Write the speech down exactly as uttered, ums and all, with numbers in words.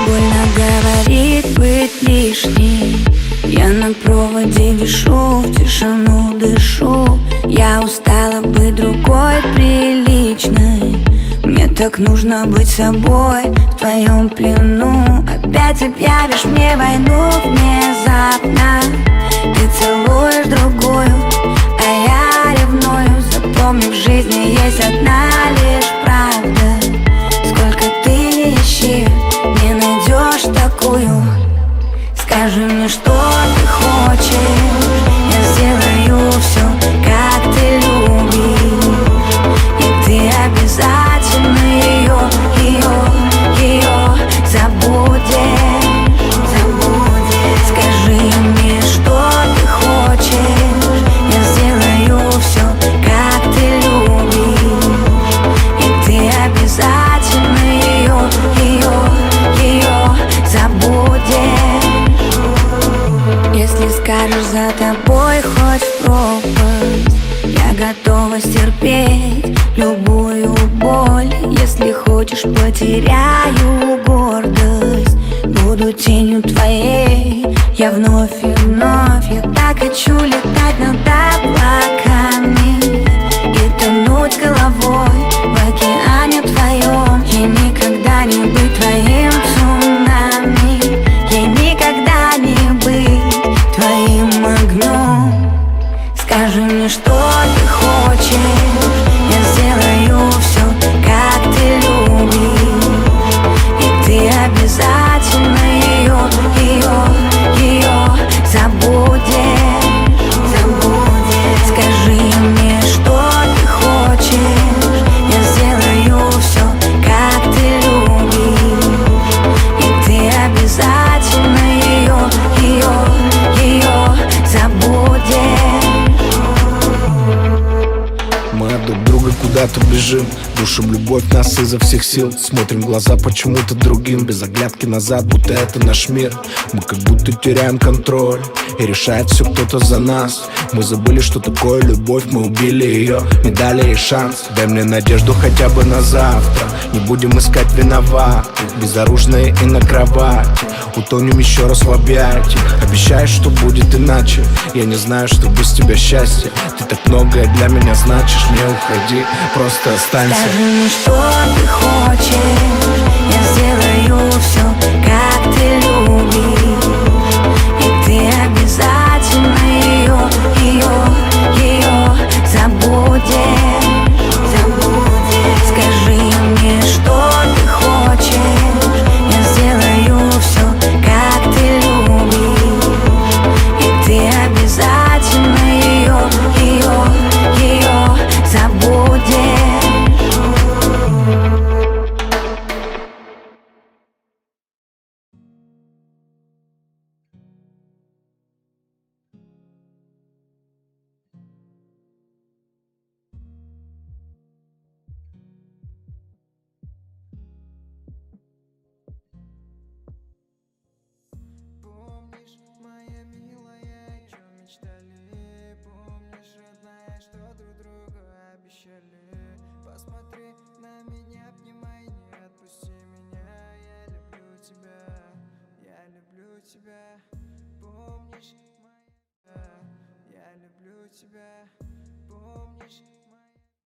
Больно говорит быть лишней. Я на проводе вишу, в тишину дышу. Я устала быть другой приличной. Мне так нужно быть собой в твоем плену. Опять объявишь мне войну внезапно. Ты целуешь другую, а я ревную. Запомни, в жизни есть одна лишь правда. Сколько ты не ищи, не найдешь такую. Скажи мне, что ты хочешь, я сделаю все, как ты любишь. И ты обязательно ее, ее, ее забудешь, забудешь. Скажи мне, что ты хочешь, я сделаю все, как ты любишь. И ты обязательно ее, ее, ее забудешь. Если скажешь, за тобой хоть в пропасть, я готова стерпеть любую боль. Если хочешь, потеряю гордость, буду тенью твоей, я вновь и вновь. Я так хочу летать над облаками и тонуть головой в океане твоем. Я никогда не быть твоим цунами, я никогда не быть твоим огнем. Скажи мне, что ты хочешь, я сделаю все, как ты любишь. И ты обязательно ее, ее, ее забудешь, забудешь. Скажи мне, что ты хочешь, я сделаю все, как ты любишь. И ты обязательно ее, ее, ее забудешь. Мы от друг друга куда-то бежим, душим любовь нас изо всех сил. Смотрим в глаза почему-то другим, без оглядки назад, будто это наш мир. Мы как будто теряем контроль, и решает все кто-то за нас. Мы забыли, что такое любовь, мы убили ее, не дали ей шанс. Дай мне надежду хотя бы на завтра, не будем искать виноватых, безоружные и на кровати. Утонем еще раз в объятиях, обещаешь, что будет иначе. Я не знаю, что без тебя счастье. Ты так многое для меня значишь, не уходи, просто останься. Скажи мне, что ты хочешь, я сделаю все, как ты любишь. И ты обязательно ее, ее, ее забудешь, забудешь. Скажи мне, что ты хочешь, я сделаю все, как ты любишь. И ты обязательно ее, ее, ее забудешь. Помнишь, моя милая, о чем мечтали? Помнишь, родная, что друг другу обещали? Посмотри на меня, обнимай, не отпусти меня. Я люблю тебя, я люблю тебя. Помнишь, моя, я люблю тебя. Помнишь,